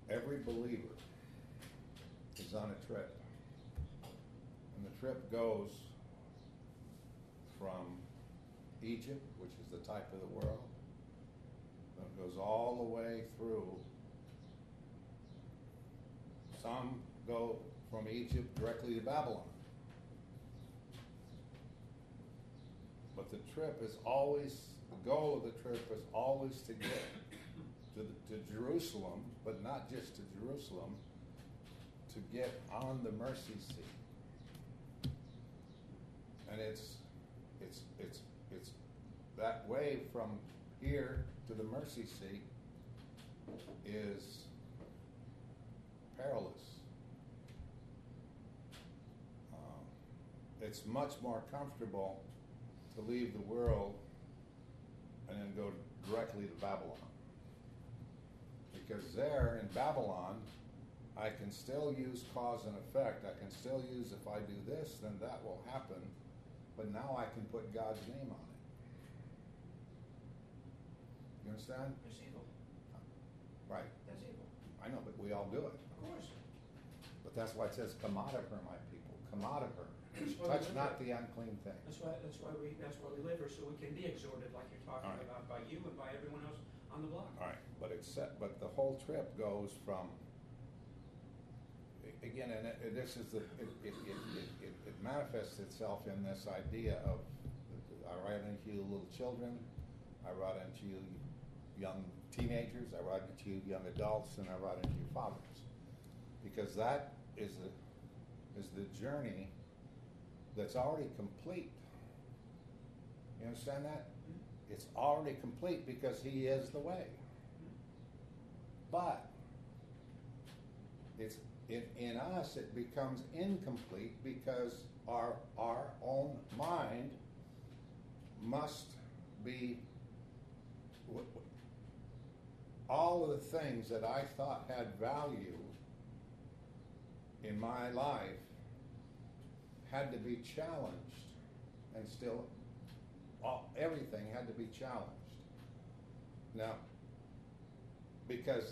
every believer is on a trip. And the trip goes from Egypt, which is the type of the world, and it goes all the way through. Some go from Egypt directly to Babylon. But the trip is always, the goal of the trip is always to get to Jerusalem, but not just to Jerusalem, to get on the mercy seat. And it's that way from here to the mercy seat is perilous. It's much more comfortable to leave the world and then go directly to Babylon. Because there in Babylon, I can still use cause and effect. I can still use, if I do this, then that will happen. But now I can put God's name on it. You understand? That's evil. Right. That's evil. I know, but we all do it. Of course. But that's why it says, come out of her, my people. Come out of her. Well, Touch not the unclean thing. That's why we live here, so we can be exhorted like you're talking All right. about by you and by everyone else on the block. All right, but but the whole trip goes from, again, and this is it manifests itself in this idea of, I write unto you little children, I write unto you young teenagers, I write unto you young adults, and I write unto you fathers, because that is the journey that's already complete. You understand that? Mm-hmm. It's already complete because He is the way. But it's in us it becomes incomplete because our own mind must be all of the things that I thought had value in my life had to be challenged, and still everything had to be challenged. Now, because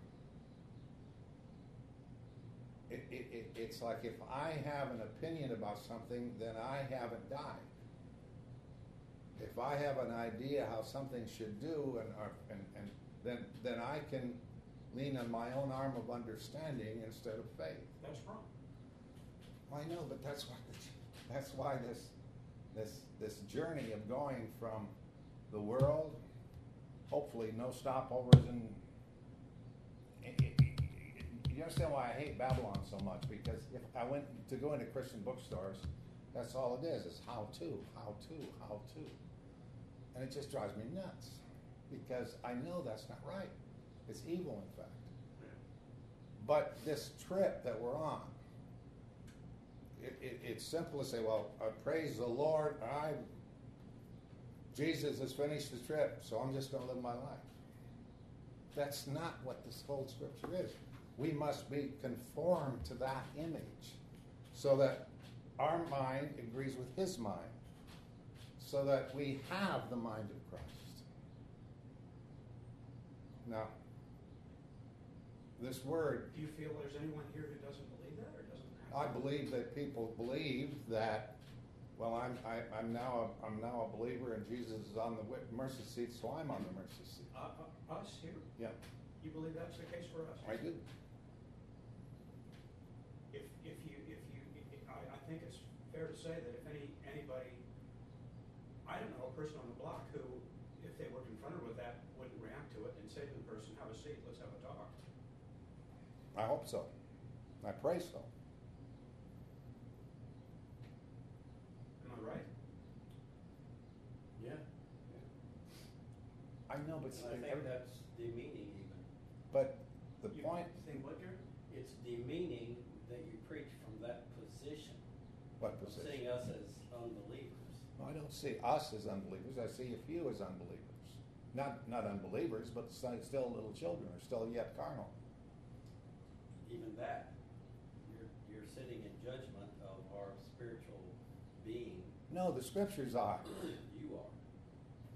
it's like if I have an opinion about something, then I haven't died. If I have an idea how something should do, and then I can lean on my own arm of understanding instead of faith. That's wrong. I know, but that's why this journey of going from the world, hopefully no stopovers, and you understand why I hate Babylon so much? Because if I went to go into Christian bookstores, that's all it is how to, and it just drives me nuts because I know that's not right. It's evil, in fact. But this trip that we're on, it's simple to say, well, praise the Lord, Jesus has finished the trip, so I'm just going to live my life. That's not what this whole scripture is. We must be conformed to that image so that our mind agrees with His mind, so that we have the mind of Christ. Now, this word... Do you feel there's anyone here who doesn't believe that or doesn't have I believe that people believe that, well, I'm now a believer and Jesus is on the mercy seat, so I'm on the mercy seat. Us here? Yeah, You believe that's the case for us? I do. I think it's fair to say that if anybody, I don't know, a person on the block who, if they were confronted with that, wouldn't react to it and say to the person, have a seat, let's have a talk. I hope so. I pray so. Am I right? Yeah. I know, but And I think that's demeaning even. But the You point, think what, Jerry? It's demeaning that you preach from that position. what Of position? seeing us as unbelievers. I don't see us as unbelievers. I see a few as unbelievers. Not unbelievers, but still little children, or still yet carnal. Even that, you're sitting in judgment of our spiritual being. No, the scriptures are. You are.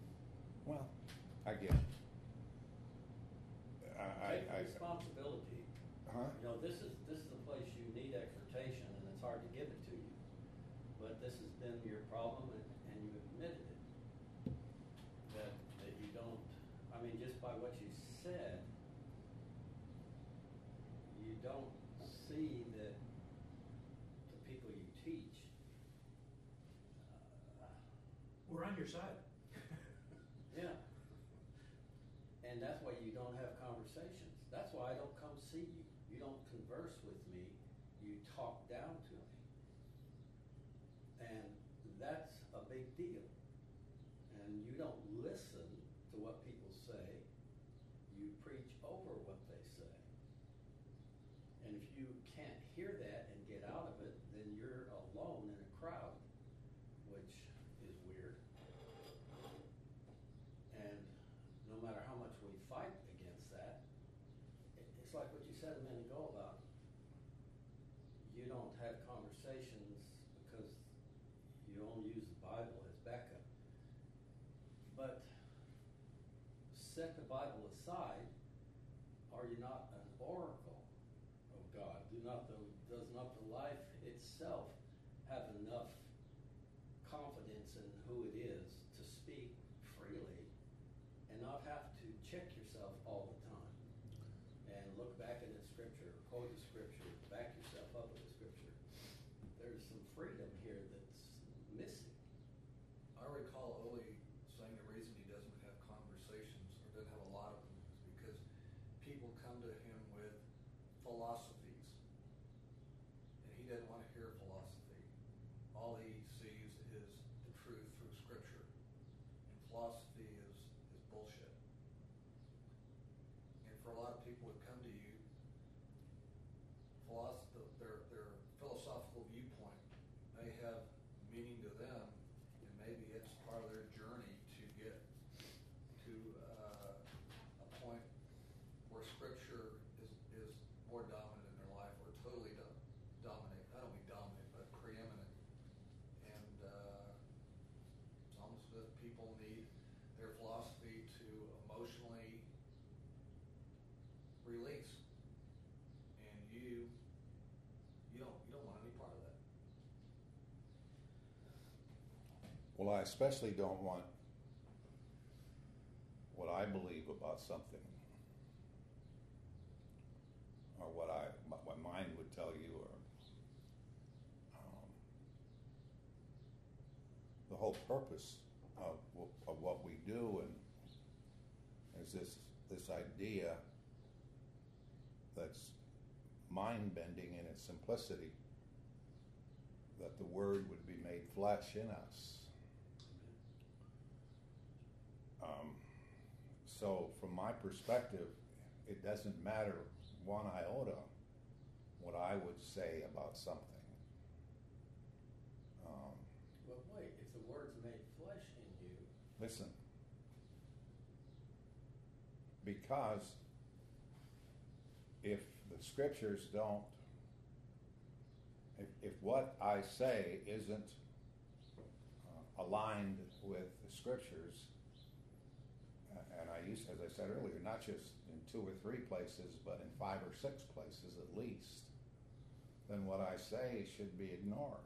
Well, I get it. Take responsibility Huh? You know, this is the place you need exhortation, and it's hard to give it to you. But this has been your problem, and you admitted it. That you don't, I mean, just by what you said, you don't see that the people you teach, We're on your side. yeah. And that's why you don't have conversations. That's why I don't come see you. You don't converse with me. You talk down to me. And that's a big deal. And you don't listen to what people say. You preach over what they say. And if you can't hear that and get out of it, then you're alone in a crowd, which is weird. And no matter how much we fight against that, it's like what you said a minute ago about you don't have conversations because you only use the Bible as backup. But set the Bible aside, are you not an oracle of God? Does not the life itself have enough confidence in who it is to speak freely and not have to check yourself all the time and look back at the scripture, quote the scripture, back yourself up with the scripture? There's some freedom here that's missing. I recall Ole saying the reason he doesn't have conversations or doesn't have a lot of them is because people come to him with philosophies, and he doesn't want to hear philosophy. All he sees is the truth through scripture, and philosophy is bullshit. And for a lot of people who come to you, their philosophical viewpoint may have meaning to them, and maybe it's part of their journey to get to a point where scripture is more dominant in their life, or totally dominate. I don't mean dominate, but preeminent. And it's almost as if people need their philosophy to emotionally release, and you don't want any part of that. Well, I especially don't want what I believe about something, or what my mind would tell you, or the whole purpose of what we do, and is this idea that's mind-bending in its simplicity, that the Word would be made flesh in us. So from my perspective, it doesn't matter one iota what I would say about something. But wait, if the Word's made flesh in you, Listen, because if the scriptures don't, if what I say isn't aligned with the scriptures, and I use, as I said earlier, not just in 2 or 3 places, but in 5 or 6 places at least, then what I say should be ignored.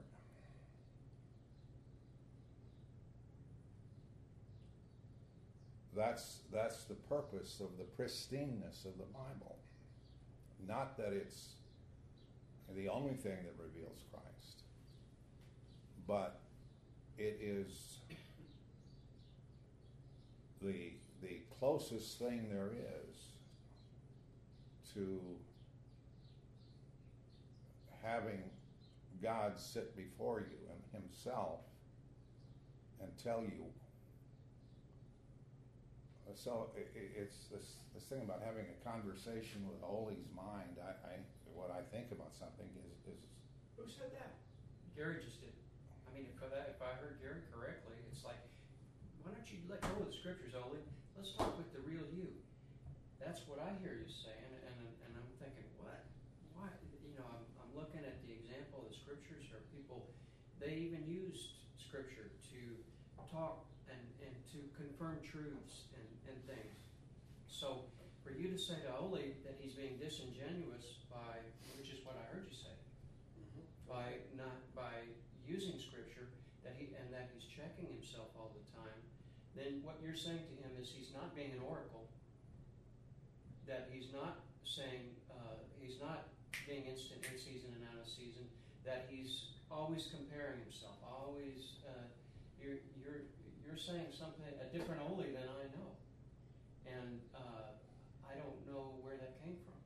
That's the purpose of the pristineness of the Bible. Not that it's the only thing that reveals Christ, but it is the closest thing there is to having God sit before you and himself and tell you. So it's this thing about having a conversation with Ole's mind. What I think about something is Who said that? Gary just did. I mean, if I heard Gary correctly, it's like, why don't you let go of the scriptures, Ole? Let's talk with the real you. That's what I hear you saying, and I'm thinking, what? Why? You know, I'm looking at the example of the scriptures, or people, they even used scripture to talk and to confirm truths and things. So for you to say to Ole that he's being disingenuous by, which is what I heard you say, by using scripture, that he's checking himself all the time, then what you're saying to him is he's not being an oracle, that he's not saying, he's not being instant in season and out of season, that he's always comparing himself, always, you're saying something, a different Ole than I know. And I don't know where that came from.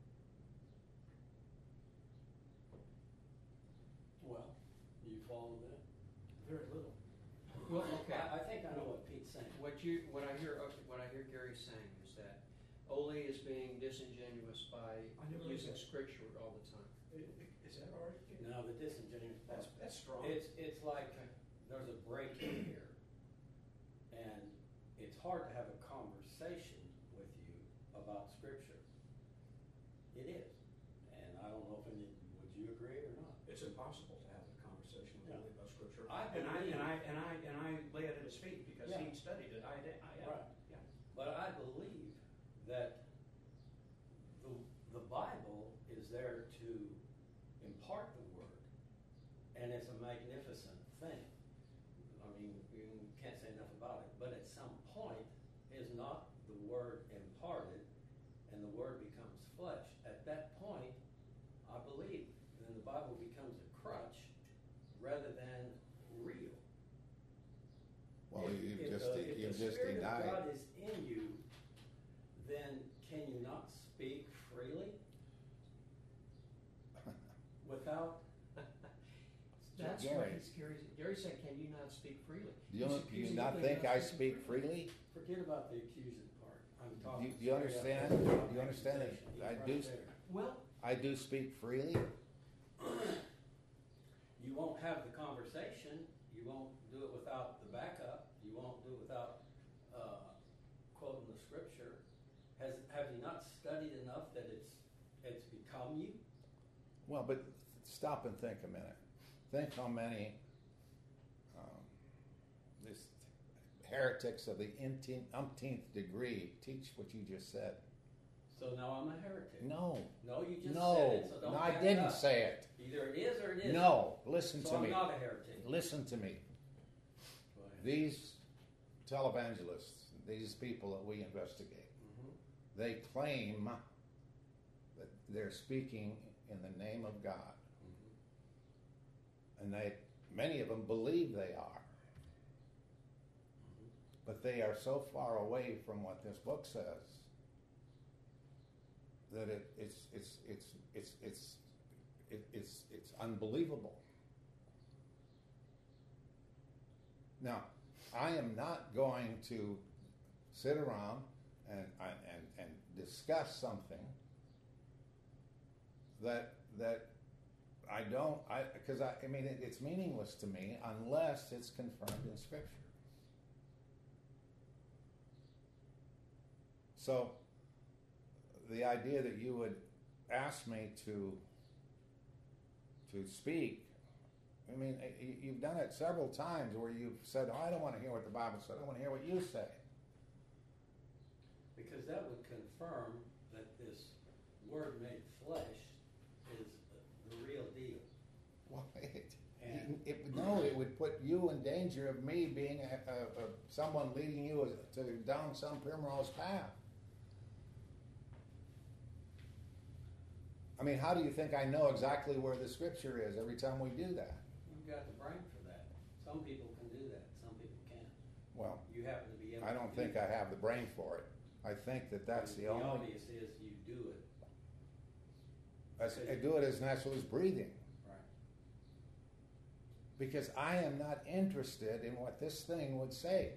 Well, you follow that? Very little. Well, okay. I think I know what Pete's saying. What I hear Gary saying is that Ole is being disingenuous by I never heard using that. scripture all the time. Is that all right? No, the disingenuous part. That's strong. It's like there's a break in here, and it's hard to have a conversation with you about scripture. It is, and I don't know if would you agree or not? It's impossible to have a conversation with Yeah. Ole about scripture. I and believe- I lay it at his feet because Yeah. he studied it. I Right. Yeah. But I believe that the Bible is there to impart the word, and it's a magnificent thing. I mean, you can't say enough about it. But at some point, is not the word imparted, and the word becomes flesh. At that point, I believe, then the Bible becomes a crutch rather than real. Well, you've If just the Spirit of denied. God is in you, then can you not speak freely without? That's Gary. what Gary said, can you not speak freely? Do He's you accusing not of think not I speaking speak freely? Forget about the accusing part. I'm talking. Do you understand? straight up Do you understand that accusation. I He's do- right there. Well, I do speak freely. You won't have the conversation. You won't do it without the backup. You won't do it without quoting the scripture. Have you not studied enough that it's become you? Well, but stop and think a minute. Think how many this heretics of the umpteenth degree teach what you just said. So now I'm a heretic. No, No, you just said no, it. So don't no, I back it didn't up. say it. Either it is or it isn't. No, listen So to I'm me. not a heretic. Listen to me. Go ahead. These televangelists, these people that we investigate, Mhm. they claim that they're speaking in the name of God, Mhm. and many of them believe they are, Mhm. but they are so far away from what this book says that it's unbelievable. Now, I am not going to sit around and discuss something that I don't, because I mean it's meaningless to me unless it's confirmed in Scripture. So the idea that you would ask me to speak, I mean, you've done it several times where you've said, "Oh, I don't want to hear what the Bible said. I want to hear what you say." Because that would confirm that this Word made flesh is the real deal. Well, And- it would put you in danger of me being someone leading you down some primrose path. I mean, how do you think I know exactly where the Scripture is every time we do that? You've got the brain for that. Some people can do that. Some people can't. Well, You happen to be able I to don't do think that. I have the brain for it. I think that's the only. obvious is you do it. I do it as natural as breathing. Right. Because I am not interested in what this thing would say.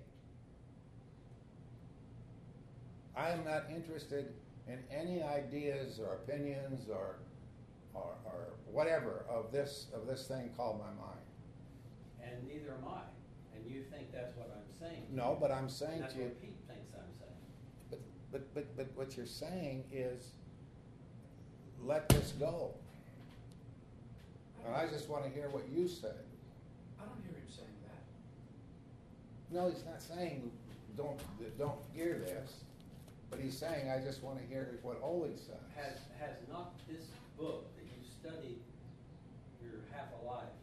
I am not interested in any ideas or opinions or whatever of this thing called my mind. And neither am I. And you think that's what I'm saying. No, but I'm And saying that's to you, what Pete thinks I'm saying. but what you're saying is, let this go. And I just want to hear what you say. I don't hear him saying that. No, he's not saying don't hear this. But he's saying, I just want to hear what Ole says. Has not this book that you studied your half a life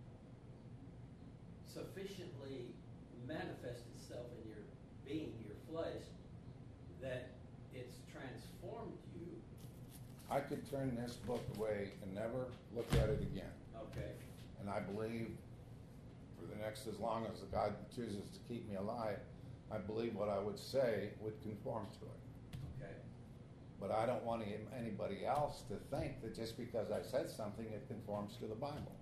sufficiently manifest itself in your being, your flesh, that it's transformed you? I could turn this book away and never look at it again. Okay. And I believe for the next, as long as God chooses to keep me alive, I believe what I would say would conform to it. Okay. But I don't want anybody else to think that just because I said something, it conforms to the Bible.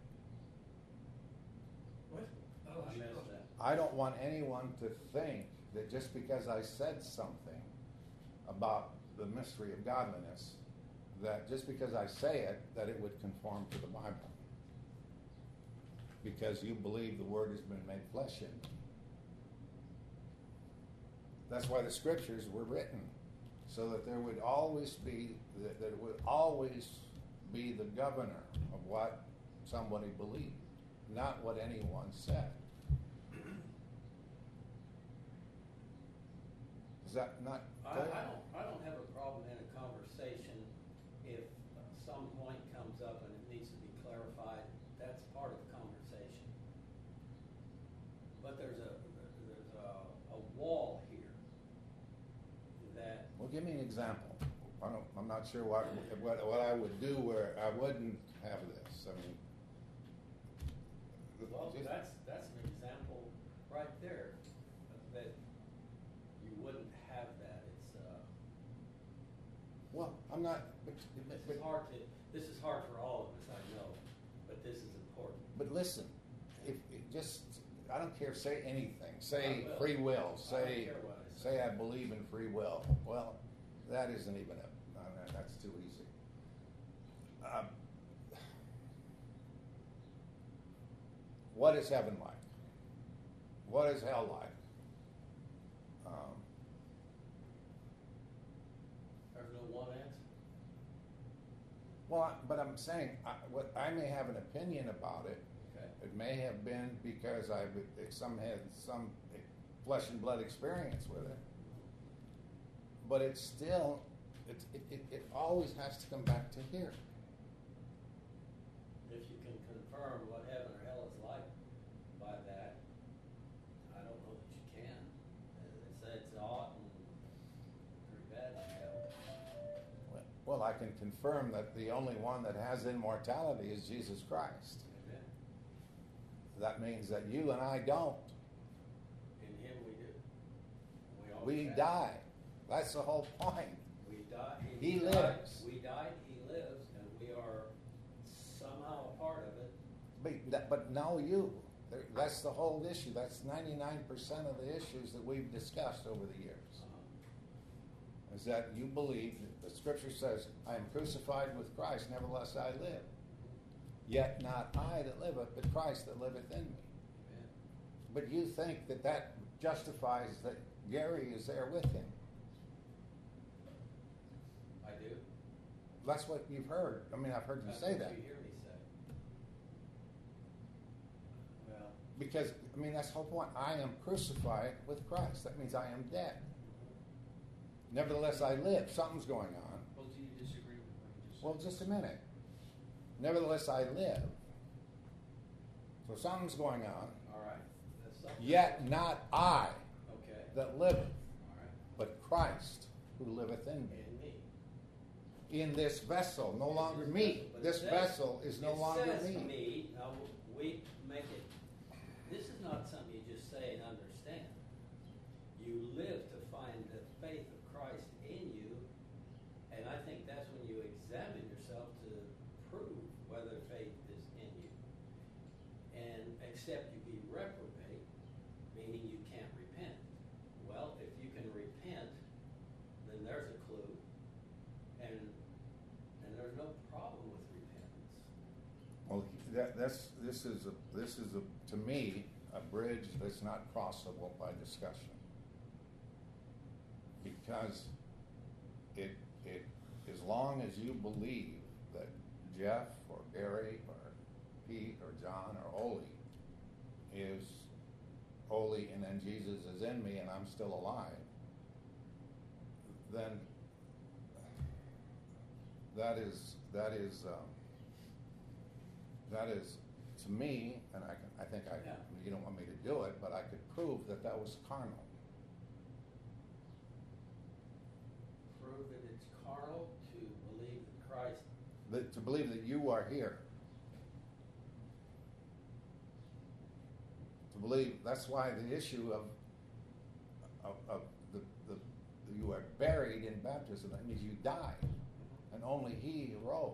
What? I missed that. I don't want anyone to think that just because I said something about the mystery of godliness, that just because I say it, that it would conform to the Bible. Because you believe the Word has been made flesh in me. That's why the Scriptures were written, so that there would always be, that it would always be the governor of what somebody believed, not what anyone said. Is that not clear? I don't have a problem in a conversation if some point comes up and it needs to be clarified. That's part of the conversation. But there's a wall here that. Well, give me an example. I'm not sure what I would do where I wouldn't have this. I mean, Well, that's an example right there that you wouldn't have that. It's well, I'm not. This is hard for all of us, I know, but this is important. But listen, if just I don't care. Say anything. Say I will. free will. I don't Say care what I say. I believe in free will. Well, that isn't even that's too easy. What is heaven like? What is hell like? There's no one answer. Well, but I'm saying what I may have an opinion about it. Okay. It may have been because I had some flesh and blood experience with it, but it's still it always has to come back to here. If you can confirm what heaven or hell is like by that, I don't know that you can. They say it's hot and pretty bad like hell. Well, I can confirm that the only one that has immortality is Jesus Christ. Amen. That means that you and I don't. In Him we do. We have. die. That's the whole point. We die. He died, lives. We died. He lives, and we are somehow a part of it. But no, you. That's the whole issue. That's 99% of the issues that we've discussed over the years. Is that you believe, the Scripture says, I am crucified with Christ, nevertheless I live. Yet not I that liveth, but Christ that liveth in me. Amen. But you think that justifies that Gary is there with him. I do. That's what you've heard. I mean, I've heard you That's say what that. You hear me say. Well, Because, I mean, that's the whole point. I am crucified with Christ. That means I am dead. Nevertheless, I live. Something's going on. Well, do you disagree with what you just said? Well, just a minute. Nevertheless, I live. So something's going on. all right. That's something. Yet not I Okay. that liveth, All right. but Christ who liveth in me. In me. In this vessel, no longer me. But it This says- vessel is no it longer says me. me. Now we make it. This is not something you just say and understand. You live to find the faith of Christ in you, and I think that's when you examine yourself to prove whether faith is in you. And except you be reprobate, meaning you can't repent. Well, if you can repent, then there's a clue, and there's no problem with repentance. Well, this is to me a bridge that's not crossable by discussion, because it as long as you believe that Jeff or Gary or Pete or John or Ole is holy and then Jesus is in me and I'm still alive, then that is to me, and I think Yeah. you don't want me to do it, but I could prove that was carnal. Prove that it's carnal to believe that Christ. To believe that you are here. To believe, that's why the issue of the you are buried in baptism, that means you died, and only He arose.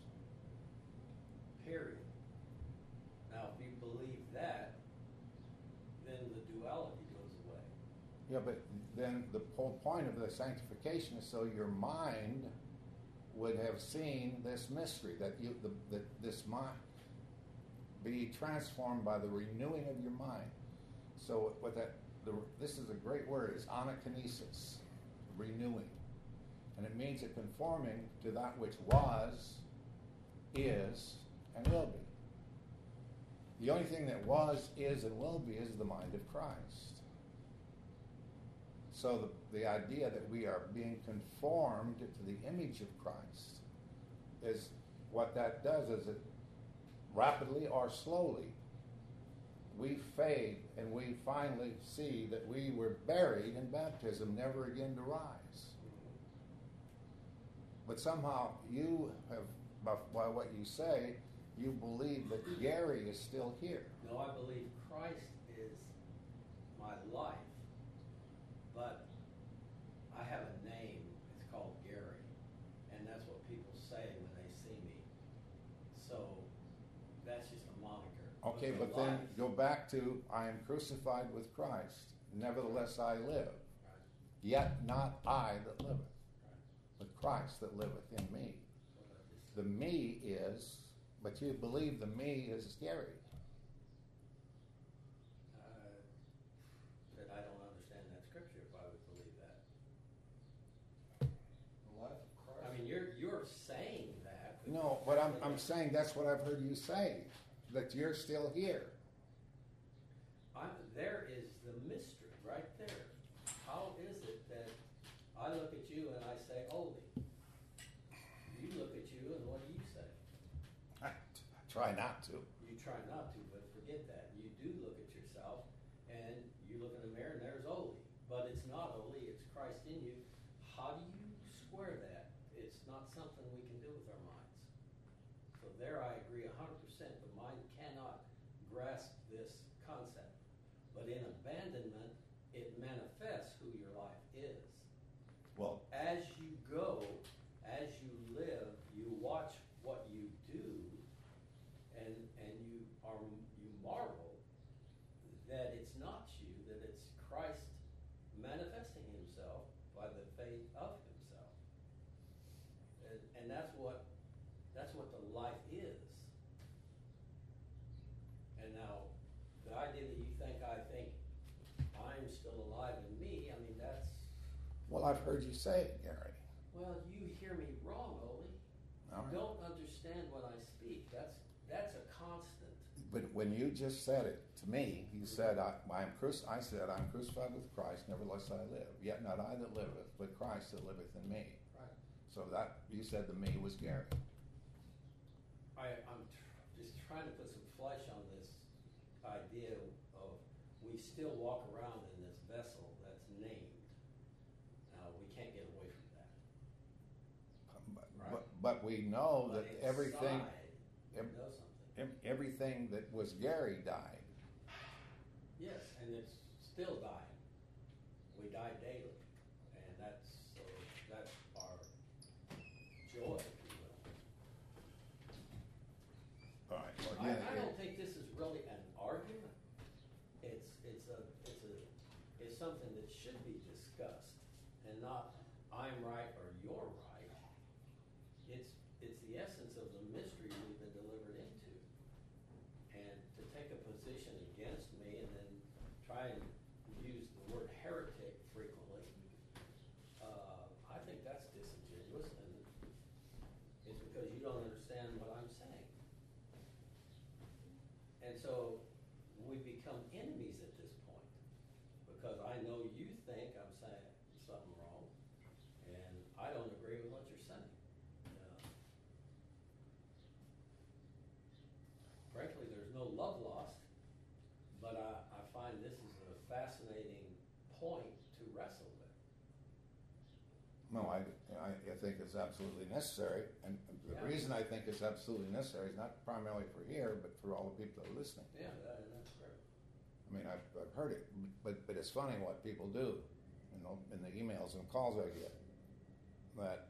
Period. Now, if you believe that, then the duality goes away. Yeah, but then the whole point of the sanctification is so your mind would have seen this mystery, that this mind be transformed by the renewing of your mind. So what this is a great word, is anakinesis, renewing. And it means it conforming to that which was, is, and will be. The only thing that was, is, and will be is the mind of Christ. So the idea that we are being conformed to the image of Christ is what that does is it rapidly or slowly we fade and we finally see that we were buried in baptism, never again to rise. But somehow you have, by what you say, you believe that Gary is still here. No, I believe Christ is my life, but I have a name. It's called Gary, and that's what people say when they see me. So that's just a moniker. Okay, the but then life- go back to, I am crucified with Christ, nevertheless I live. Right. Yet not I that liveth, Right. but Christ that liveth in me. What I just The said. me is, but you believe the me is Gary. That I don't understand that scripture if I would believe that. The life of Christ. I mean, you're saying that. but No, but I'm saying that's what I've heard you say, that you're still here. There is the mystery right there. How is it that I look at you and I say, "Holy"? You look at you and what do you say? I try not to. You try not to, but forget that. You do look at yourself and you look in the mirror and there's Oli. But it's not Oli, it's Christ in you. How do you square that? It's not something we can do with our minds. So there I agree 100%. The mind cannot grasp this concept. But in abandonment, it manifests who your life is. Well, As you go, as you live, you watch what you do, and you marvel that it's not you, that it's Christ manifesting himself by the faith of himself. And that's what the life is. And now, the idea that you think I think I'm still alive in me, I mean, that's, well, I've heard you say it, Gary. well, you hear me wrong, Oli. All You right. don't understand what I speak. That's a constant. But when you just said it to me, you said, I said, I'm crucified with Christ, nevertheless I live. Yet not I that liveth, but Christ that liveth in me. Right. So that, you said the me was Gary. I'm just trying to put some flesh on this idea of we still walk around in this vessel that's named. Now, we can't get away from that. Right. But we know But that everything, inside, you know something. everything that was Gary died. Yes, and it's still dying. We die daily, and that's our joy, if you will. All right. Well, I again, don't think this is really an argument. It's something that should be discussed, and not I'm right or you're right. It's the essence of the mystery we've been delivered into, and to take a position against me and then try and use the word heretic frequently, I think that's disingenuous, and it's because you don't understand what I'm saying. And so we become enemies at this point, because I know you think I'm saying something wrong, and fascinating point to wrestle with. No, I think it's absolutely necessary, and the Yeah. reason I think it's absolutely necessary is not primarily for here, but for all the people that are listening. Yeah, that's great. I mean, I've heard it, but it's funny what people do, in the emails and calls I get. That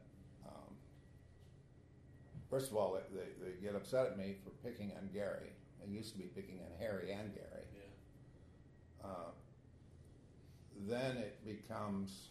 first of all, they get upset at me for picking on Gary. They used to be picking on Harry and Gary. Yeah. Then it becomes,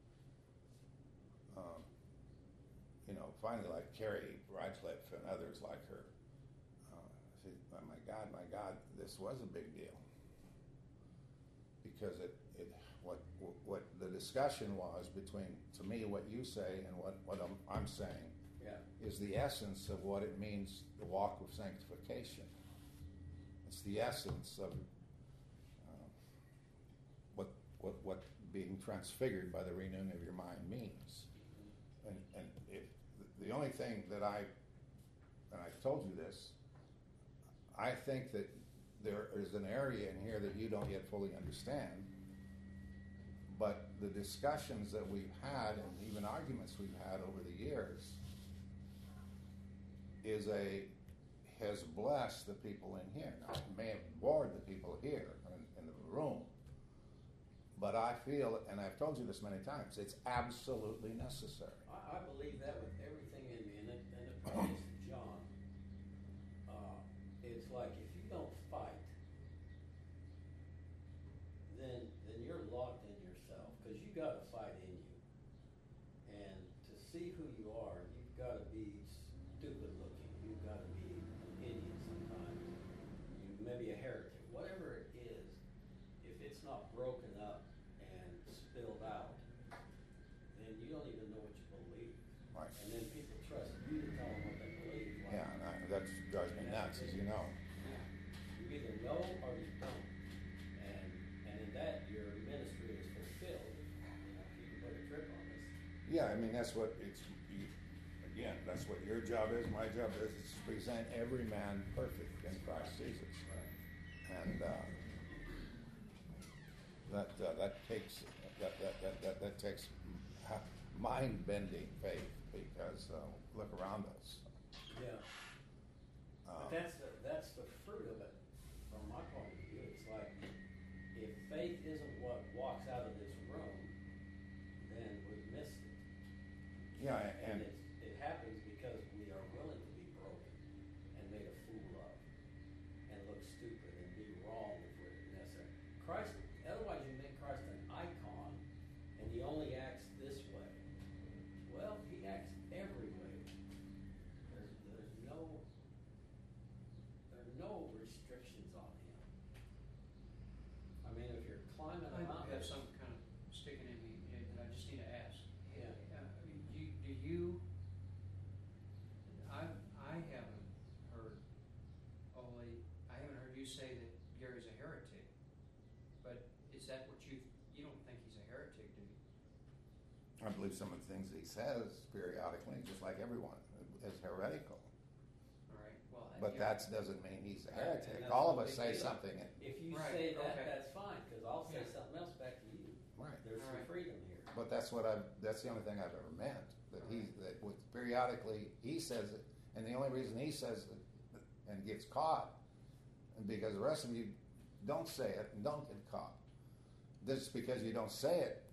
finally, like Carrie Radcliffe and others like her. Say, oh my God, this was a big deal because what the discussion was between, to me, what you say and what I'm saying, Yeah. is the essence of what it means to walk with sanctification. It's the essence of what being transfigured by the renewing of your mind means. And if the only thing that I've told you this, I think that there is an area in here that you don't yet fully understand, but the discussions that we've had and even arguments we've had over the years has blessed the people in here. Now, it may have bored the people here in the room, but I feel, and I've told you this many times, it's absolutely necessary. I believe that with everything in me, and the point is to John, it's like if you don't fight, then you're locked in yourself, because you got to fight in you. And to see who you are, you've got to be stupid looking, you've got to be an idiot sometimes, you maybe a heretic, whatever it is, if it's not broken up and spilled out, then you don't even know what you believe. Right. And then people trust you to tell them what they believe. Like, Yeah, and that drives me nuts, as you know. you either know or you don't. And in that, your ministry is fulfilled. If you can put a trip on this. Yeah, I mean, that's what again, that's what your job is, my job is to present every man perfect in Christ Jesus. And that takes mind-bending faith, because look around us. Yeah. But that's the fruit of it, from my point of view. It's like, if faith isn't what walks out of this room, then we've missed it. Yeah, And and it happens because we are willing to be broken and made a fool of, and look stupid and be wrong if we're necessary. Christ, otherwise you make Christ an icon, and he only acts this way. Well, he acts every way. There's no restrictions on him. I mean, if you're climbing a I mountain, have some kind of sticking in me that I just need to ask. Yeah. Do you? I haven't heard, Ole. I haven't heard you say that Gary's a heretic. But is that what you don't think he's a heretic, do you? I believe some of the things he says periodically, just like everyone, is heretical. All right. Well, But yeah. that doesn't mean he's a Right, heretic. and that's All of the us big say deal. something. if you Right, say that, okay. that's fine, because I'll say Yeah. something else back to you. Right. There's some Alright. freedom here. But that's the only thing I've ever meant. That periodically he says it, and the only reason he says it and gets caught, and because the rest of you don't say it and don't get caught. Just because you don't say it.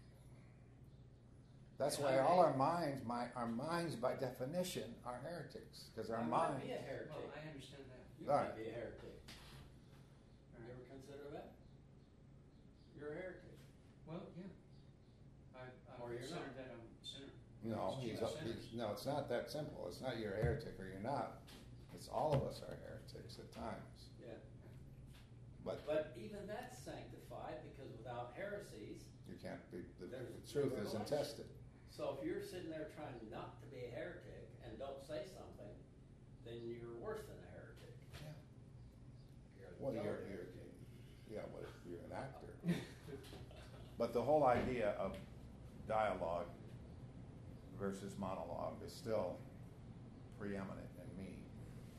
That's why all our minds by definition are heretics, because our I mind. might be a heretic. Well, I understand that. You All might right. be a heretic. All You right. ever consider that? You're a heretic. Well, yeah. I've Or you're considered not. that I'm a sinner. No, no, it's not that simple. It's not you're a heretic or you're not. It's all of us are heretics at times. Yeah. But even that's sanctified, because without heresies, you can't be. The There's truth isn't revelation. tested. so if you're sitting there trying not to be a heretic and don't say something, then you're worse than a heretic. Yeah. You're a Well, dumb you're heretic. an actor. But the whole idea of dialogue versus monologue is still preeminent in me.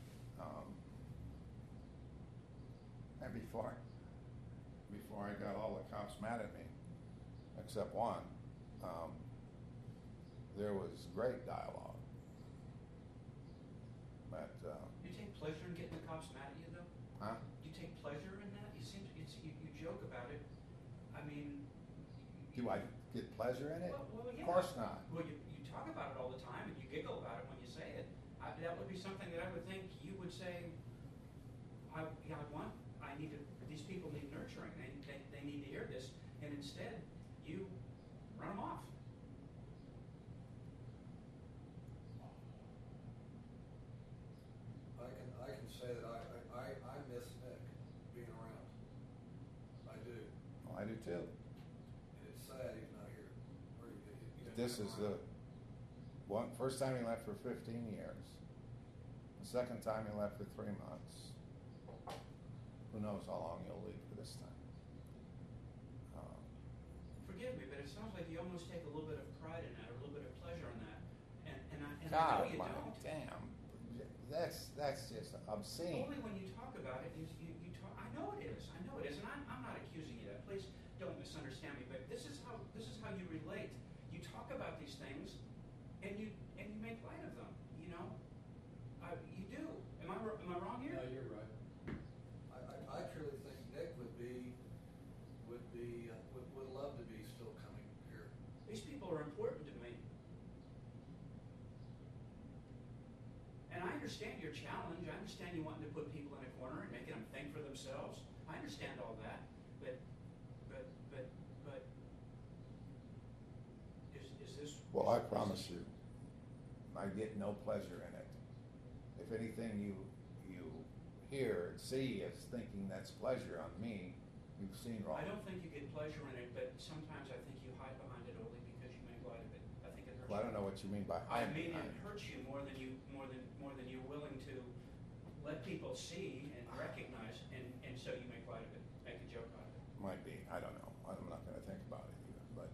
And before I got all cops mad at me, except one. There was great dialogue. But, You take pleasure in getting the cops mad at you, though? huh? You take pleasure in that? You joke about it. I mean. Do I get pleasure in it? Well, yeah. Of course not. Well, you talk about it all the time, and you giggle about it when you say it. That would be something that I would think you would say, I need to, these people need nurturing. They need to hear this. And instead, you run them off. I can say that I miss Nick being around. I do. Well, I do too. And it's sad he's not here. Or he didn't This come is around. first time he left for 15 years. The second time he left for 3 months. Who knows how long he'll leave for this time. Forgive me, but it sounds like you almost take a little bit of pride in that, or a little bit of pleasure in that. And I God, know you my don't. damn. That's just obscene. Only when you talk about it, you talk. I know it is, and I'm not accusing you of that. Please don't misunderstand me. But this is how you relate. You talk about these things, and you make light of them. You know, you do. Am I wrong here? No, you're right. I truly think Nick would love to be still coming here. These people are important to me. And I understand your challenge. I understand you wanting to put people in a corner and making them think for themselves. I understand all that. But is this? Well, I promise you, I get no pleasure in it. If anything you hear and see as thinking that's pleasure on me, you've seen wrong. I don't think you get pleasure in it, but sometimes I think you hide behind it only because you make light of it. I think it hurts. Well, I don't know what you mean by I hiding mean, behind it hurts you more than you're willing to let people see and recognize, and so you make light of it, make a joke out of it. Might be. I don't know. I'm not going to think about it either. But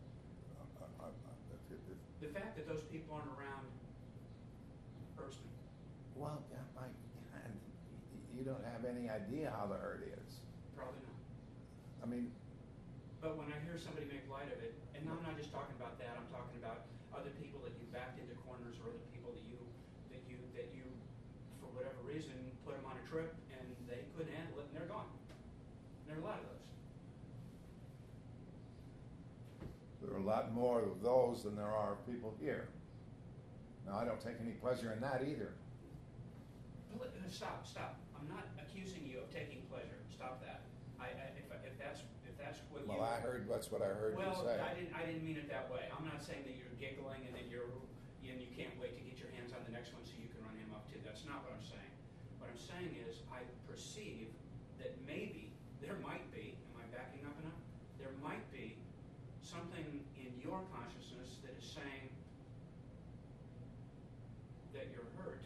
The fact that those people aren't around hurts me. well, you don't have any idea how the hurt is. Probably not. I mean, But when I hear somebody make light of it, and I'm not just talking about that, I'm talking about other people that you backed into corners, or other people that you, for whatever reason, put them on a trip and they couldn't handle it and they're gone. And there are a lot of those. there are a lot more of those than there are people here. Now, I don't take any pleasure in that either. Stop. I'm not accusing you of taking pleasure. Stop that. If that's what Well, that's what I heard you say. I didn't mean it that way. I'm not saying that you're giggling and that you can't wait to get your hands on the next one so you can run him up too. That's not what I'm saying. What I'm saying is I perceive that maybe there might be, am I backing up enough? There might be something in your consciousness that is saying that you're hurt,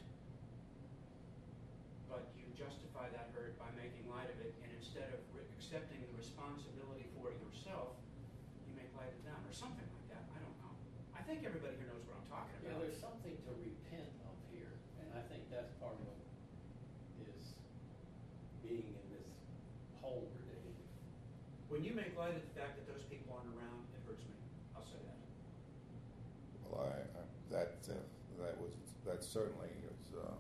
but you justify that hurt by making light of it, and instead of accepting the responsibility for it yourself, you make light of them, or something like that. I don't know. I think everybody here knows what I'm talking Yeah, about. there's something to repent of here, and I think that's part of is being in this hole we're digging. When you make light of the fact that those people aren't around, it hurts me. I'll say that. Well, that certainly is.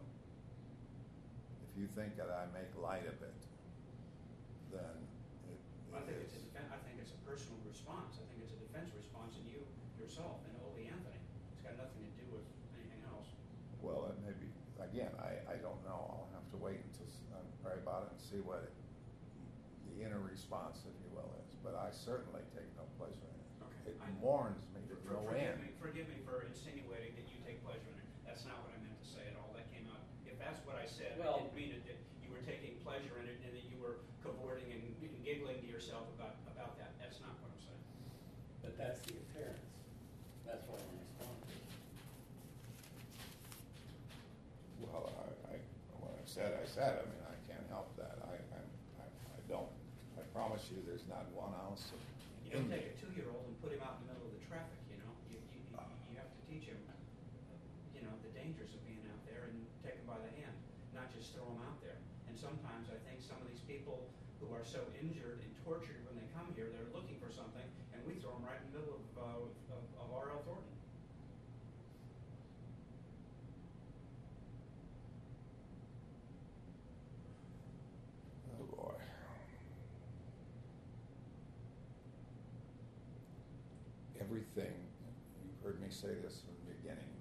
If you think that I make light of it, then I think it's a personal response. I think it's a defense response in you yourself and Ole Anthony. It's got nothing to do with anything else. Well, it may be. Again, I don't know. I'll have to wait until pray about it and see what the inner response, if you will, is. But I certainly take no pleasure in it. Okay. It warns me to no Forgive end. me for insinuating that you take pleasure in it. That's not what I meant to say at all. That came out. If that's what I said, Well- I didn't mean it. That you were taking pleasure in it and that you were cavorting and giggling to yourself about that. That's not what I'm saying. But that's the appearance. That's what I'm responding to. Well, what I said. I mean, I can't help that. I don't. I promise you, there's not 1 ounce of. You don't take a 2-year-old and put him out in the middle of the traffic. You know, you have to teach him. The dangers of being out there and take him by the hand, not just throw him out there. And sometimes I think some of these people who are so injured and tortured when they come here, they're looking for something, and we throw them right in the middle of R.L. Thornton. Oh, boy. Everything, you've heard me say this from the beginning,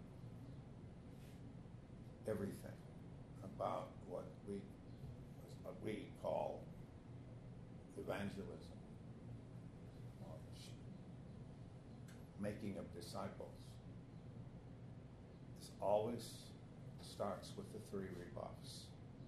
everything about what we call evangelism, or making of disciples, this always starts with the three rebuffs.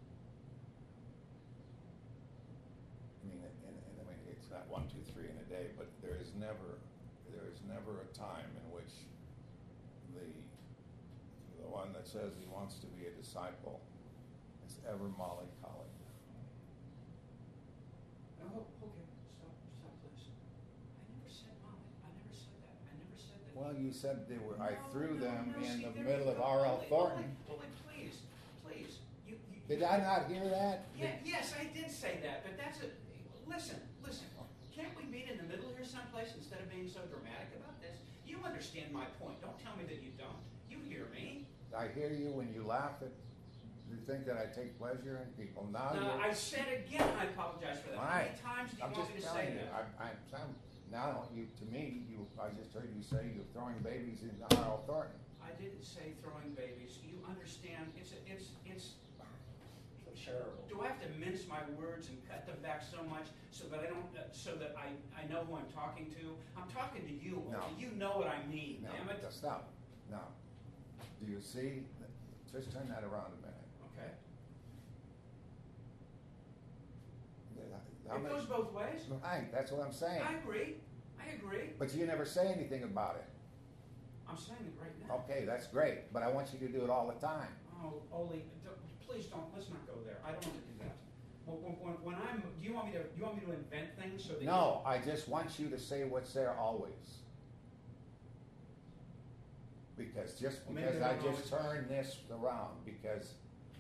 I mean, it's not 1, 2, 3 in a day, but there is never a time in which the one that says he wants to be a disciple is ever mollycoddled. Oh, okay, stop, please. I never said Molly. I never said that. I never said that. Well, you said they were. I No, threw no, them no, in see, the there middle you of go. R.L. Ollie, Thornton. Ollie, please. You, Did I not hear that? Yeah, yes, I did say that, but that's a. Listen. Can't we meet in the middle here someplace instead of being so dramatic about this? You understand my point. Don't tell me that you don't. You hear me. I hear you when you laugh at. You think that I take pleasure in people. Now No, you're. I said again, I apologize for that. How Right. many times do you I'm want just me to telling say you. that? Now you to me. I just heard you say you're throwing babies into R.L. Thornton. I didn't say throwing babies. You understand? It's. Terrible. Do I have to mince my words and cut them back so much so that I know who I'm talking to? I'm talking to you. No. You know what I mean. No, Damn it. stop. No. Do you see? Just turn that around a minute. Okay. How It many- goes both ways. Right, that's what I'm saying. I agree. But you never say anything about it. I'm saying it right now. Okay, that's great, but I want you to do it all the time. Oh, Oli, please don't. Let's not go there. I don't want to do that. When I'm, do you want me to invent things so that? No, I just want you to say what's there always. Because Well, maybe because I I don't just always- turned this around because.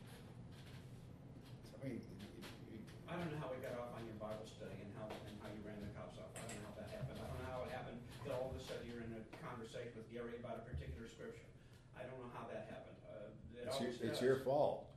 I mean, I don't know how we got off on your Bible study and how you ran the cops off. I don't know how that happened. I don't know how it happened that all of a sudden you're in a conversation with Gary about a particular scripture. I don't know how that happened. it's your fault.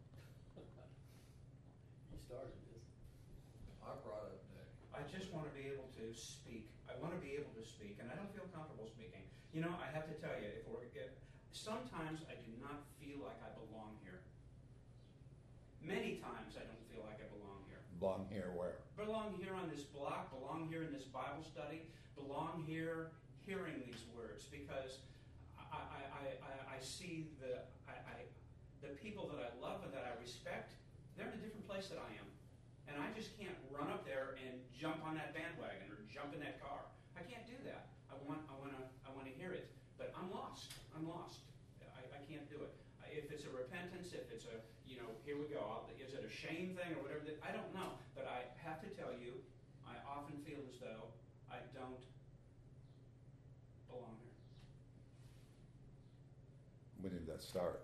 You started this. I brought up Nick. I just want to be able to speak. I want to be able to speak, and I don't feel comfortable speaking. You know, I have to tell you, sometimes I do not feel like I belong here. Many times I don't feel like I belong here. Belong here where? Belong here on this block, belong here in this Bible study, belong here hearing these words, because I see the people that I love and that I respect, they're in a different place than I am. And I just can't run up there and jump on that bandwagon or jump in that car. I can't do that. I want to hear it. But I'm lost. I can't do it. If it's a repentance, if it's a, here we go. Is it a shame thing or whatever? I don't know. But I have to tell you, I often feel as though I don't belong here. When did that start?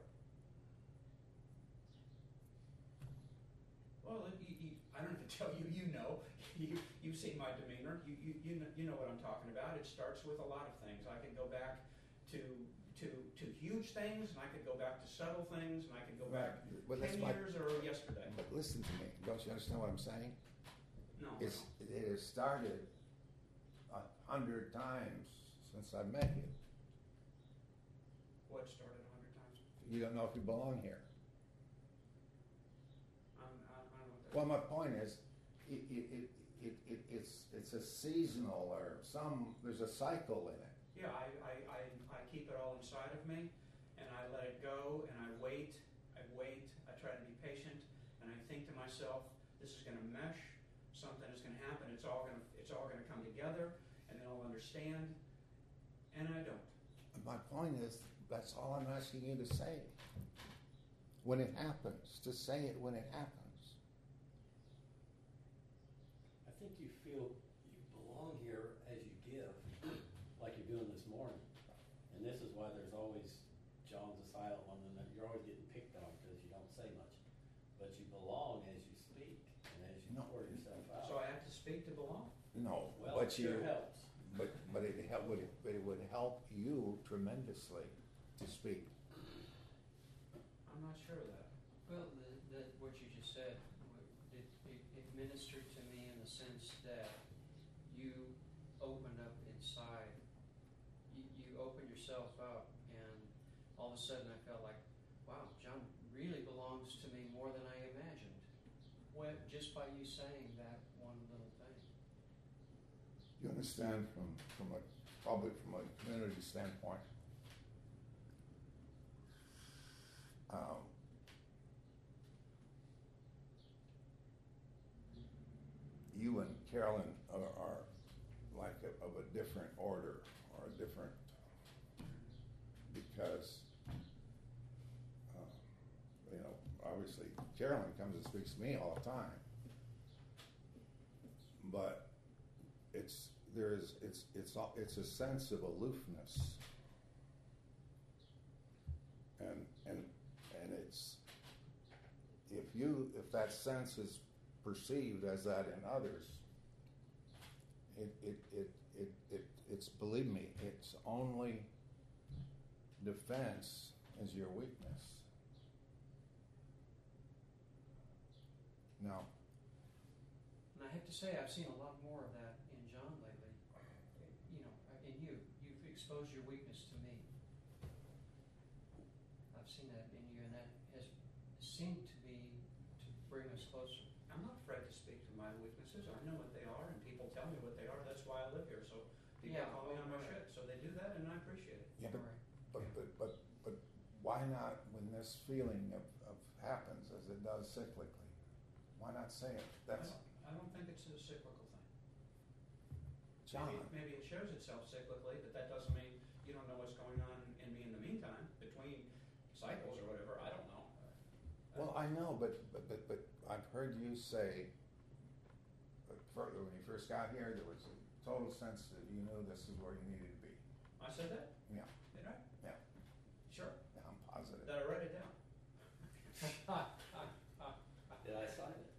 Well, I don't have to tell you. You know, you've seen my demeanor. You know what I'm talking about. It starts with a lot of things. I could go back to huge things, and I could go back to subtle things, and I could go back Well, 10 years or yesterday. But listen to me. Don't you understand what I'm saying? No. It has started 100 times since I met you. What started 100 times? You don't know if you belong here. I don't know what that Well, my point is, it's a seasonal or there's a cycle in it. Yeah, I keep it all inside of me, and I let it go, and I wait, I try to be patient, and I think to myself, this is going to mesh, something is going to happen, it's all going to come together, and then I'll understand, and I don't. My point is, that's all I'm asking you to say. When it happens, to say it when it happens. I think you feel you belong here as you give, like you're doing this morning. And this is why there's always John's a silent one, and that you're always getting picked on because you don't say much. But you belong as you speak and as you pour yourself No, Well, it but you, sure helps. but it would help you tremendously to speak. I'm not sure of that. Well, what you just said, it ministered to me in the sense that you opened up inside. You opened yourself up, and all of a sudden I felt like, wow, John really belongs to me more than I imagined. Well, just by you saying that one little thing. You understand probably from a community standpoint. You and Carolyn are like of a different order or a different, because obviously Carolyn comes and speaks to me all the time, but it's a sense of aloofness, and it's if that sense is perceived as that in others, it's believe me, its only defense is your weakness. Now, And I have to say, I've seen a lot more of that in John lately. You know, in you. You've exposed your weakness to me. I've seen that in you, and that has seemed to bring us closer. I'm not afraid to speak to my weaknesses. I know what they are, and people tell me what they are. That's why I live here. So people Yeah, call me on my right. shit. So they do that, and I appreciate it. yeah, Right. but why not, when this feeling of happens as it does cyclically, why not say it? That's I don't think it's a cyclical thing. John. Maybe it shows itself cyclically, but that doesn't mean you don't know what's going on in me in the meantime, between cycles or whatever. I don't know. Well, I know, but I've heard you say, when you first got here, there was a total sense that you knew this is where you needed to be. I said that? Yeah, Did I? yeah, Sure. yeah, I'm positive. Did I write it down? Did I sign it?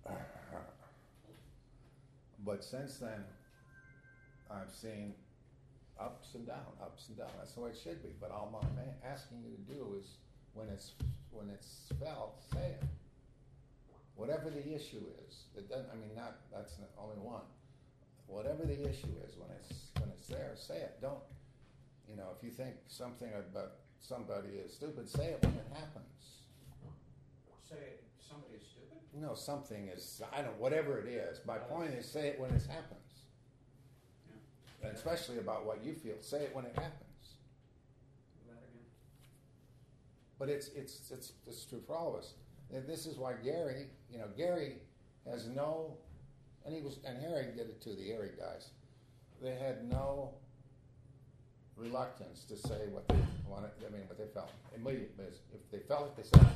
But since then, I've seen ups and down. That's the way it should be. But all I'm asking you to do is, when it's felt, say it. Whatever the issue is, it doesn't. I mean, that's the only one. Whatever the issue is, when it's there, say it. Don't. If you think something about somebody is stupid, say it when it happens. Say somebody is stupid? No, something is, whatever it is. My point is, say it when it happens. Yeah. And especially about what you feel. Say it when it happens. Do that again. But it's true for all of us. And this is why Gary has no, and Harry did it too, the Erie guys. They had no reluctance to say what they wanted, what they felt. Immediately, if they felt it, they said it.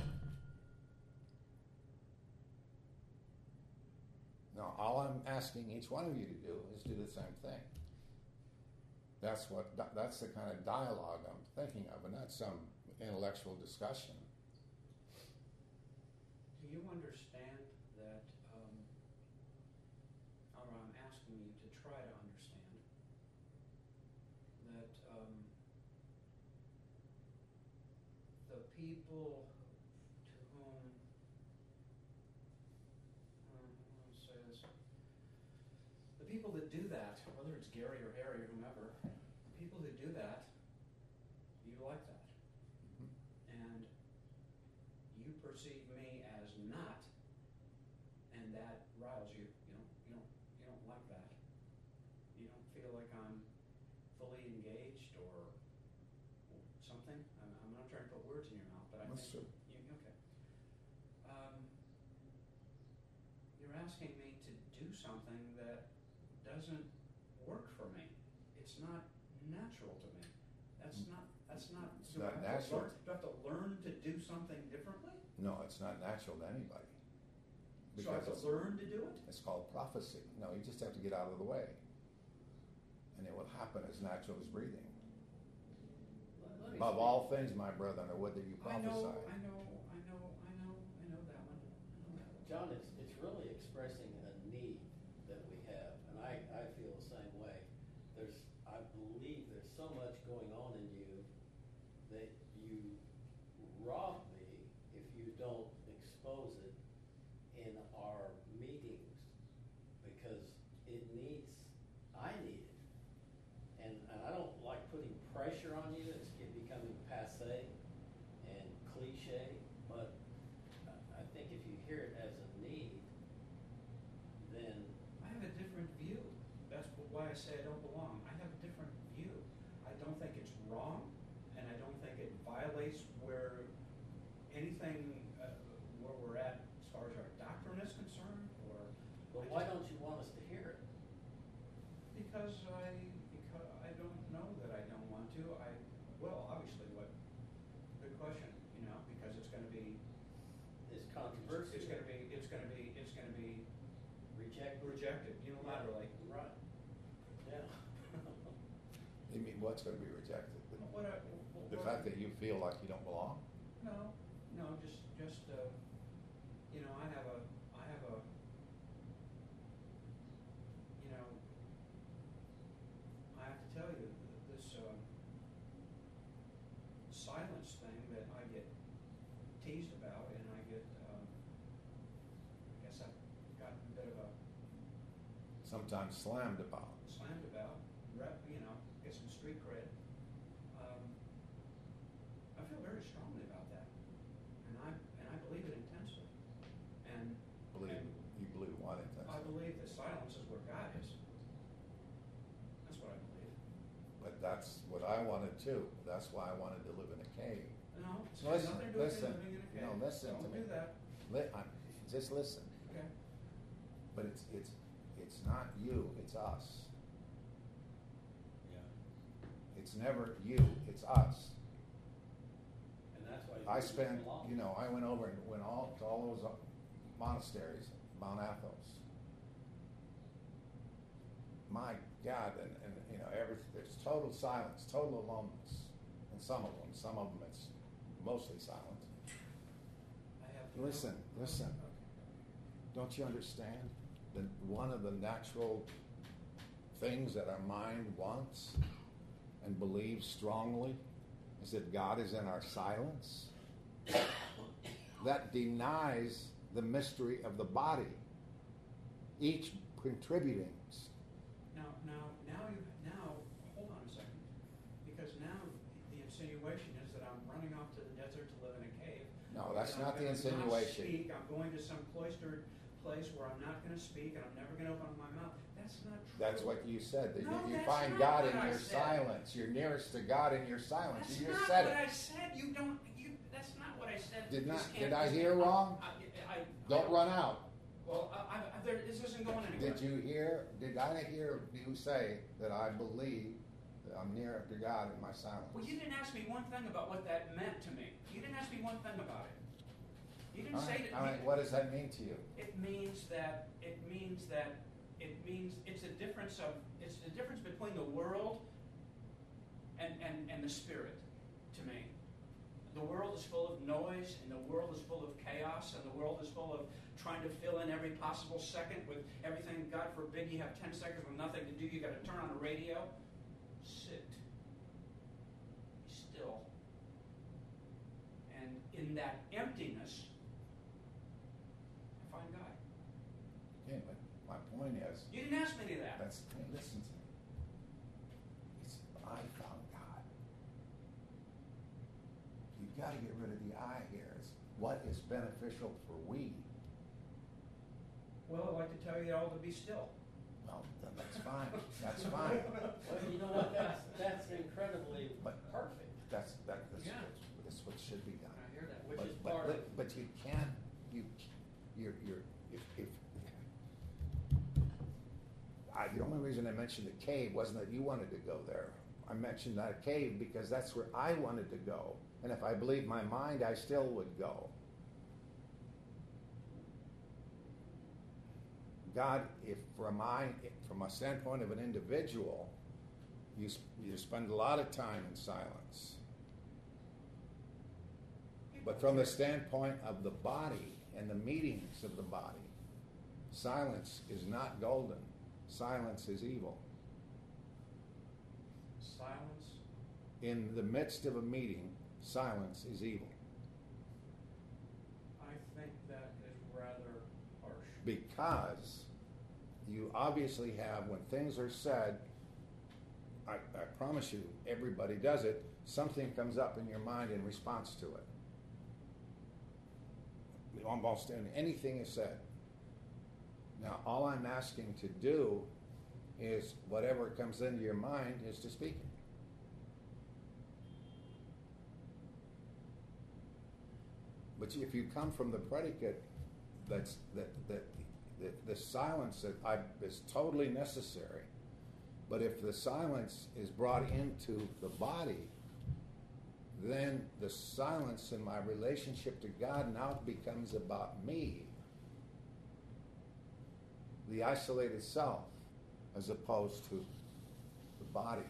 Now, all I'm asking each one of you to do is do the same thing. That's the kind of dialogue I'm thinking of, and not some intellectual discussion. Do you understand that, or I'm asking you to try to understand, that the people to whom, let's say this, the people that do that, whether it's Gary or Harry or whomever, the people that do that, you like that. And you perceive me as not, and that riles you. You don't like that. You don't feel like I'm fully engaged or something. I'm not trying to put words in your mouth, but I That's think true. okay. You're asking me to do something that doesn't work for me. It's not natural to me. That's not. It's not natural. Do I have to learn to do something differently? No, it's not natural to anybody. So I have to learn to do it? It's called prophecy. No, you just have to get out of the way. And it will happen as natural as breathing. Let me Above speak. all things, my brethren, are whether you I prophesy. know that one. John, it's really expressing a need that we have, and I feel so much going on in you that you rob me if you don't expose it in our meetings, because I need it. And I don't like putting pressure on you, it's becoming passé and cliche, but I think if you hear it as a need, then I have a different view. That's why I say I don't belong. I have a different view. I don't think it's wrong, and I don't think it violates where anything, where we're at as far as our doctrine is concerned, or. but why don't you want us to hear it? Because I don't know that I don't want to. Well, obviously, good question, because it's gonna be. It's controversial. It's gonna be rejected unilaterally. Right. Yeah. You mean what's going to be rejected? The What- fact that you feel like you don't belong? No, just I have a, I have to tell you, this silence thing that I get teased about, and I get, I guess I've gotten a bit of a Sometimes slammed about. slammed about, get some street cred. I feel very strongly about that, and I believe it intensely. And You believe what it I does. believe that silence is where God is. That's what I believe. But that's what I wanted too. That's why I wanted to live in a cave. No, it's Listen, got nothing to do with listen. living in a cave. No, listen to Don't me. do that. Just listen. Okay. But it's not you, it's us. Yeah. It's never you, it's us. And that's why I you spent, belong. I went over and went to all those monasteries, Mount Athos. My God, and there's total silence, total aloneness in some of them it's mostly silent. I have. Listen. Don't you understand that one of the natural things that our mind wants and believes strongly is that God is in our silence? That denies the mystery of the body, each contributing. Now, hold on a second, because now the insinuation is that I'm running off to the desert to live in a cave. No, that's And not the I'm gonna insinuation. speak. I'm going to some cloistered place where I'm not going to speak, and I'm never going to open my mouth. That's not true. That's what you said. That No, you that's find not God what in I your said. silence. You're nearest to God in your silence. That's You not just said what it. I said. You don't. That's not what I said. Did This not- can't- did I this- hear wrong? Don't run out. Well, this isn't going anywhere. Did I hear you say that I believe that I'm near to God in my silence? Well, you didn't ask me one thing about what that meant to me. You didn't ask me one thing about it. You didn't say that. All right, what does that mean to you? It means it's the difference between the world and the spirit to me. The world is full of noise, and the world is full of chaos, and the world is full of trying to fill in every possible second with everything. God forbid you have 10 seconds with nothing to do. You got to turn on the radio. Sit. Be still. And in that emptiness, I find God. Okay, but my point is, You didn't ask me any of that. listen to me. I found God. You've got to get rid of the I here. It's what is beneficial for we. Well, I'd like to tell you all to be still. Well, then that's fine. That's fine. Well, you know what, that's incredibly But perfect. that's Yeah. what should be done. I hear that. Which is part of. But you can't. The only reason I mentioned the cave wasn't that you wanted to go there. I mentioned that cave because that's where I wanted to go. And if I believed my mind, I still would go. God, if from a standpoint of an individual, you spend a lot of time in silence. But from the standpoint of the body and the meetings of the body, silence is not golden. Silence is evil. Silence in the midst of a meeting, silence is evil. I think that is rather harsh. Because you obviously have, when things are said, I promise you, everybody does it, something comes up in your mind in response to it. Almost anything is said. Now, all I'm asking to do is whatever comes into your mind is to speak it. But if you come from the predicate that the silence is totally necessary, but if the silence is brought into the body, then the silence in my relationship to God now becomes about me, the isolated self, as opposed to the body.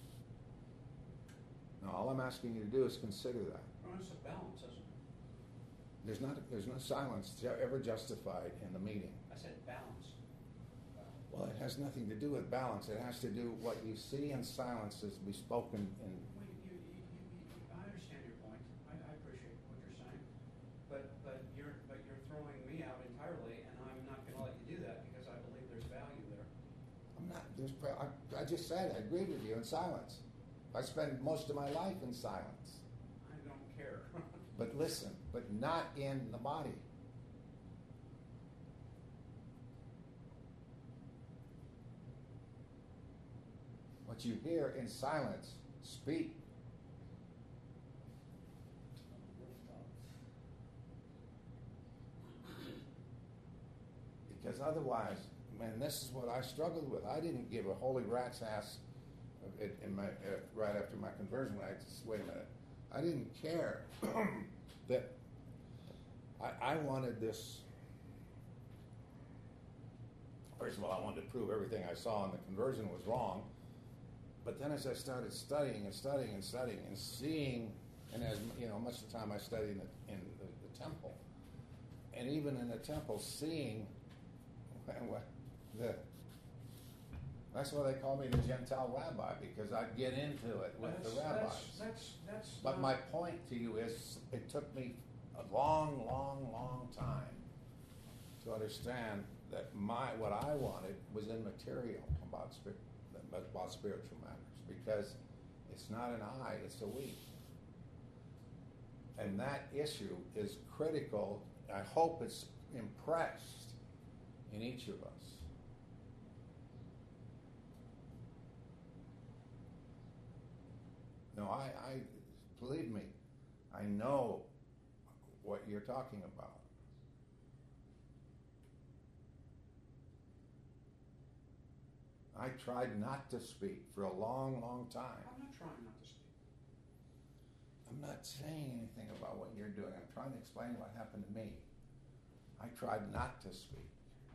Now, all I'm asking you to do is consider that. Well, it's a balance, isn't it? There's no silence ever justified in the meeting. I said balance. Well, it has nothing to do with balance. It has to do what you see in silence is be spoken in. Well, I understand your point. I appreciate what you're saying, but you're throwing me out entirely, and I'm not going to let you do that because I believe there's value there. I'm not. I just said I agree with you in silence. I spend most of my life in silence. I don't care. But listen, but not in the body. What you hear in silence, speak. Because otherwise, man, this is what I struggled with. I didn't give a holy rat's ass right after my conversion. When I just, wait a minute, I didn't care that I wanted this. First of all, I wanted to prove everything I saw in the conversion was wrong. But then as I started studying and studying and studying and seeing, and as much of the time I studied in the temple, and even in the temple, seeing that's why they call me the Gentile rabbi, because I'd get into it with the rabbis. That's But my point to you is, it took me a long, long, long time to understand that what I wanted was immaterial about spiritual matters, because it's not an I, it's a we. And that issue is critical. I hope it's impressed in each of us. No, I believe me, I know what you're talking about. I tried not to speak for a long, long time. I'm not trying not to speak. I'm not saying anything about what you're doing. I'm trying to explain what happened to me. I tried not to speak.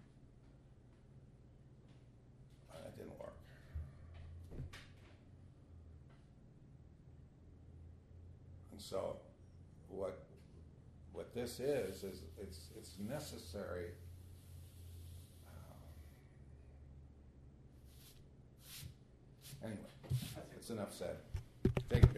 But that didn't work. And so what this is it's necessary. Anyway, it's enough said. Take